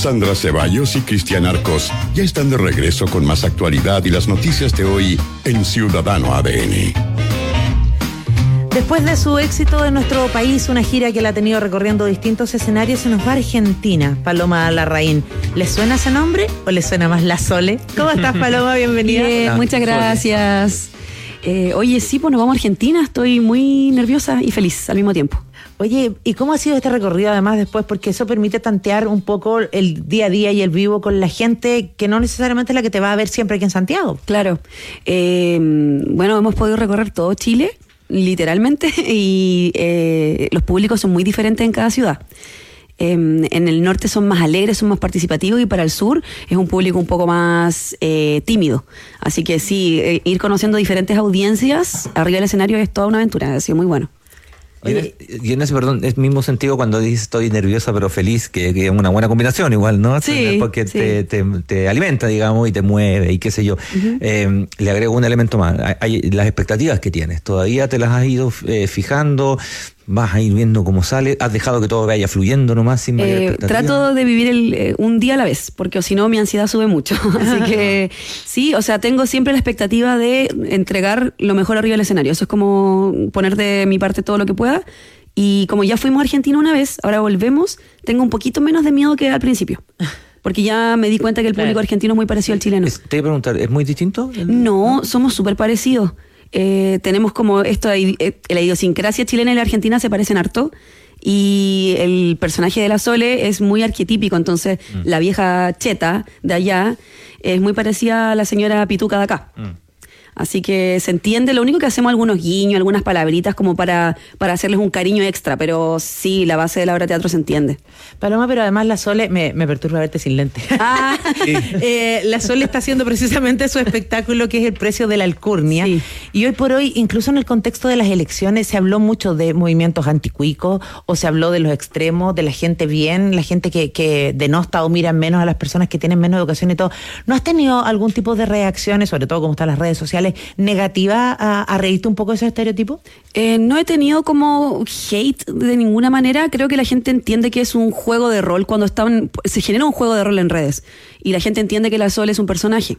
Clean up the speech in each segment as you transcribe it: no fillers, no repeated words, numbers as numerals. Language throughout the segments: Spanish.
Sandra Ceballos y Cristian Arcos ya están de regreso con más actualidad y las noticias de hoy en Ciudadano ADN. Después de su éxito en nuestro país, una gira que la ha tenido recorriendo distintos escenarios, se nos va a Argentina, Paloma Larraín. ¿Le suena ese nombre o le suena más La Sole? ¿Cómo estás, Paloma? Bienvenida. Bien, muchas gracias. Oye, sí, pues nos vamos a Argentina. Estoy muy nerviosa y feliz al mismo tiempo. Oye, ¿y cómo ha sido este recorrido además después? Porque eso permite tantear un poco el día a día y el vivo con la gente que no necesariamente es la que te va a ver siempre aquí en Santiago. Claro. Bueno, hemos podido recorrer todo Chile, literalmente, y los públicos son muy diferentes en cada ciudad. En el norte son más alegres, son más participativos, y para el sur es un público un poco más tímido. Así que sí, ir conociendo diferentes audiencias arriba del escenario es toda una aventura, ha sido muy bueno. Y en ese, es mismo sentido cuando dices estoy nerviosa pero feliz, que es una buena combinación igual, ¿no? Sí, porque sí. te alimenta, digamos, y te mueve y qué sé yo. Uh-huh. Le agrego un elemento más, hay las expectativas que tienes, todavía te las has ido fijando, vas a ir viendo cómo sale, has dejado que todo vaya fluyendo nomás sin mayor expectativa. Trato de vivir un día a la vez, porque si no mi ansiedad sube mucho. Así que sí, o sea, tengo siempre la expectativa de entregar lo mejor arriba del escenario. Eso es como poner de mi parte todo lo que pueda. Y como ya fuimos a Argentina una vez, ahora volvemos, tengo un poquito menos de miedo que al principio. Porque ya me di cuenta que el público argentino es muy parecido al chileno. Te iba a preguntar, ¿es muy distinto? No, somos súper parecidos. Tenemos como esto, la idiosincrasia chilena y la argentina se parecen harto, y el personaje de la Sole es muy arquetípico, entonces la vieja cheta de allá es muy parecida a la señora pituca de acá. Así que se entiende, lo único que hacemos algunos guiños, algunas palabritas como para hacerles un cariño extra, pero sí, la base de la obra de teatro se entiende. Paloma, pero además la Sole, me perturba verte sin lente. Sí. La Sole está haciendo precisamente su espectáculo, que es El precio de la alcurnia. Sí. Y hoy por hoy, incluso en el contexto de las elecciones, se habló mucho de movimientos anticuicos, o se habló de los extremos, de la gente bien, la gente que denosta o mira menos a las personas que tienen menos educación y todo. ¿No has tenido algún tipo de reacciones, sobre todo como están las redes sociales, negativa a reírte un poco de esos estereotipos? No he tenido como hate de ninguna manera. Creo que la gente entiende que es un juego de rol cuando se genera un juego de rol en redes, y la gente entiende que la Sole es un personaje.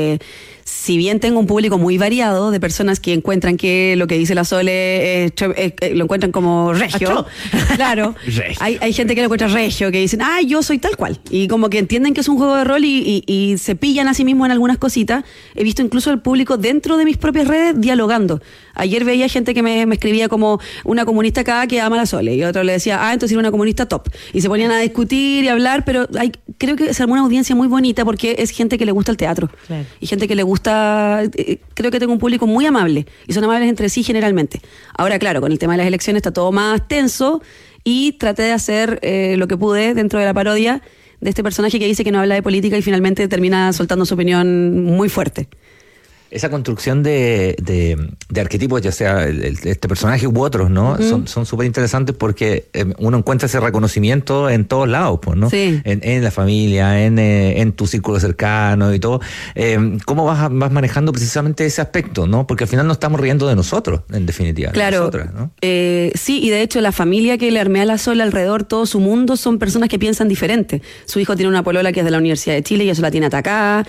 Si bien tengo un público muy variado de personas que encuentran que lo que dice la Sole lo encuentran como regio. Claro. Hay gente que lo encuentra regio, que dicen, yo soy tal cual. Y como que entienden que es un juego de rol y se pillan a sí mismos en algunas cositas. He visto incluso al público dentro de mis propias redes dialogando. Ayer veía gente que me escribía como una comunista acá que ama a la Sole, y otro le decía, entonces era una comunista top. Y se ponían a discutir y hablar, pero creo que se armó una audiencia muy bonita porque es gente que le gusta el teatro. Claro. Y gente que le gusta, creo que tengo un público muy amable, y son amables entre sí generalmente. Ahora, claro, con el tema de las elecciones está todo más tenso, y traté de hacer lo que pude dentro de la parodia de este personaje que dice que no habla de política y finalmente termina soltando su opinión muy fuerte. Esa construcción de arquetipos, ya sea este personaje u otros, ¿no? Son súper interesantes porque uno encuentra ese reconocimiento en todos lados, pues, ¿no? Sí. En la familia, en tu círculo cercano y todo. ¿Cómo vas manejando precisamente ese aspecto, ¿no? Porque al final nos estamos riendo de nosotros, en definitiva. Claro. Nosotras, ¿no? Sí, y de hecho la familia que le armé a la Sole alrededor, todo su mundo, son personas que piensan diferente. Su hijo tiene una polola que es de la Universidad de Chile y eso la tiene atacada.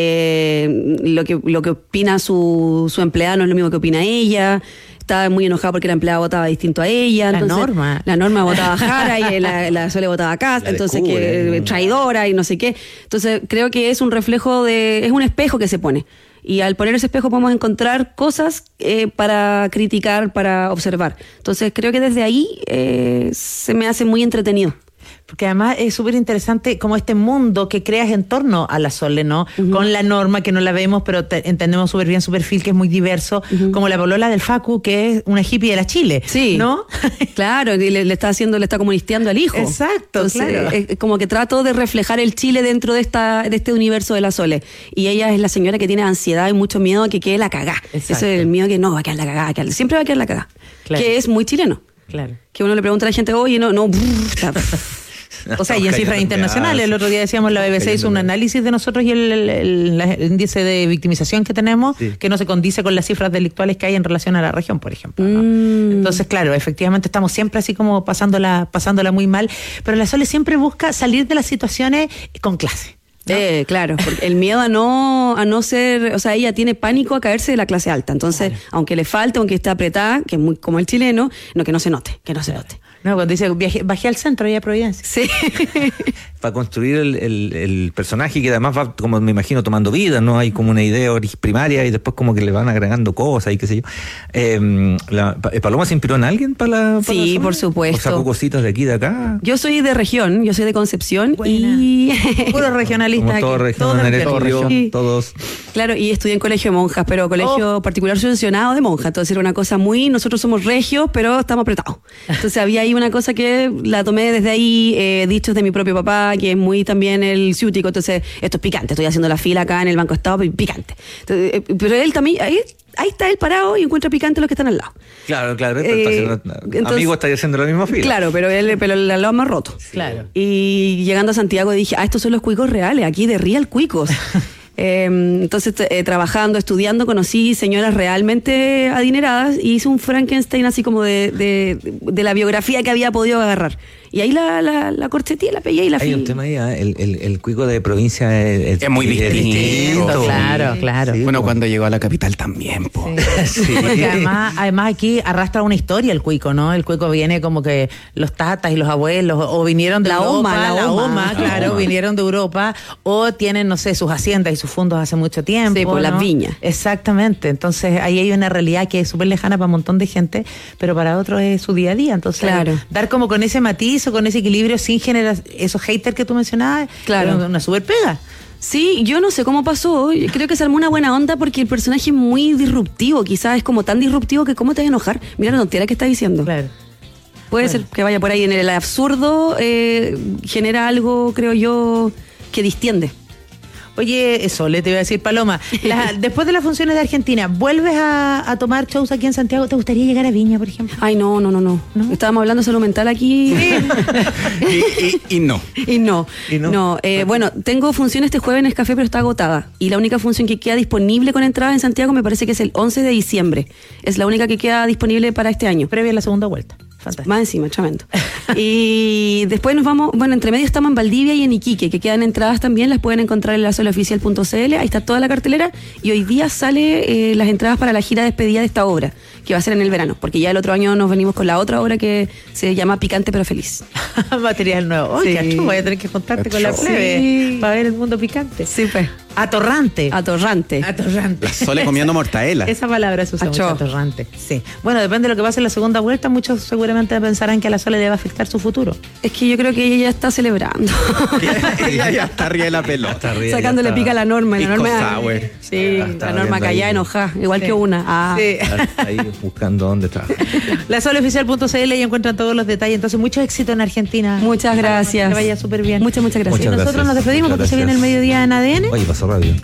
Lo que opina su empleada no es lo mismo que opina ella. Estaba muy enojada porque la empleada votaba distinto a ella. La Norma votaba a Jara y la Sole votaba a Kast, entonces que traidora y no sé qué. Entonces creo que es un reflejo es un espejo que se pone. Y al poner ese espejo podemos encontrar cosas para criticar, para observar. Entonces creo que desde ahí se me hace muy entretenido. Porque además es súper interesante como este mundo que creas en torno a la Sole, ¿no? Uh-huh. Con la Norma, que no la vemos, pero entendemos súper bien su perfil, que es muy diverso, como la polola del Facu, que es una hippie de la Chile, sí, ¿no? Claro, y le está comunisteando al hijo. Exacto. Entonces, claro. Es como que trato de reflejar el Chile dentro de este universo de la Sole. Y ella es la señora que tiene ansiedad y mucho miedo a que quede la cagá. Ese es el miedo que no, va a quedar la cagá, siempre va a quedar la cagá. Claro. Que es muy chileno. Claro. Que uno le pregunta a la gente, oye, no. O sea, y en cifras internacionales. El otro día decíamos, la BBC hizo un análisis de nosotros y el índice de victimización que tenemos, que no se condice con las cifras delictuales que hay en relación a la región, por ejemplo, ¿no? Entonces, claro, efectivamente estamos siempre así como pasándola muy mal, pero la Sole siempre busca salir de las situaciones con clase. ¿No? Claro, porque el miedo a no ser, o sea, ella tiene pánico a caerse de la clase alta, entonces, aunque le falte, aunque esté apretada, que es muy como el chileno, que no se note. No, cuando dice bajé al centro y a Providencia. Sí. Para construir el personaje, que además va, como me imagino, tomando vida, ¿no? Hay como una idea primaria y después como que le van agregando cosas y qué sé yo. ¿Paloma se inspiró en alguien para sí, la por supuesto. ¿O sacó cositas de aquí, de acá? Yo soy de región, yo soy de Concepción. Buena. Y... Puro regionalista. Como todo región, todos. Claro, y estudié en colegio de monjas, pero colegio particular subvencionado de monjas. Entonces era una cosa nosotros somos regios, pero estamos apretados. Entonces había ahí una cosa que la tomé desde ahí, dichos de mi propio papá, que es muy también el ciútico. Entonces, esto es picante, estoy haciendo la fila acá en el Banco Estado, picante. Entonces, pero él también, ahí está él parado y encuentra picante los que están al lado. Claro, amigo está haciendo la misma fila. Claro, pero el al lado más roto. Claro. Y llegando a Santiago dije, estos son los cuicos reales, aquí de real cuicos. Entonces, trabajando, estudiando, conocí señoras realmente adineradas y hice un Frankenstein así como de la biografía que había podido agarrar. Y ahí la corcheteé, la pegué y la fui. Hay un tema ahí, el cuico de provincia es muy distinto. Claro. Sí, bueno, cuando llegó a la capital también, po. Sí. Porque además aquí arrastra una historia el cuico, ¿no? El cuico viene como que los tatas y los abuelos o vinieron de Europa, la OMA, claro, vinieron de Europa o tienen, no sé, sus haciendas y sus fondos hace mucho tiempo. Sí, por las viñas. Sí, yo no sé cómo pasó, yo creo que se armó una buena onda porque el personaje es muy disruptivo, quizás es como tan disruptivo que ¿cómo te vas a enojar? Mira la tontería que está diciendo. Claro. Puede ser que vaya por ahí en el absurdo, genera algo, creo yo, que distiende. Oye, Sole, te iba a decir, Paloma, después de las funciones de Argentina, ¿vuelves a tomar shows aquí en Santiago? ¿Te gustaría llegar a Viña, por ejemplo? Ay, no. Estábamos hablando de salud mental aquí. y no. Bueno, tengo función este jueves en el café, pero está agotada. Y la única función que queda disponible con entradas en Santiago me parece que es el 11 de diciembre. Es la única que queda disponible para este año. Previa a la segunda vuelta. Fantástico. Más encima, tremendo. Y después nos vamos, entre medio estamos en Valdivia y en Iquique, que quedan entradas también, las pueden encontrar en lasoleoficial.cl, ahí está toda la cartelera, y hoy día sale las entradas para la gira de despedida de esta obra, que va a ser en el verano, porque ya el otro año nos venimos con la otra obra que se llama Picante pero Feliz. Material nuevo. Oye, voy a tener que juntarte con la plebe para ver el mundo picante. Sí, pues. Atorrante. La Sole comiendo mortadela. Esa palabra se usa mucho, atorrante. Sí. Bueno, depende de lo que pase en la segunda vuelta. Muchos seguramente pensarán que a la Sole le va a afectar su futuro. Es que yo creo que ella ya está celebrando. Ella ya está arriba de la pelota. Sacándole pica a la Norma. La Norma, sí, la Norma callada, enojada, igual que una. Sí. Ahí buscando dónde está. Lasoleoficial.cl y encuentran todos los detalles. Entonces, mucho éxito en Argentina. Muchas gracias. Que vaya súper bien. Muchas gracias. Y nosotros nos despedimos porque se viene el mediodía en ADN. Oye, pasó radio.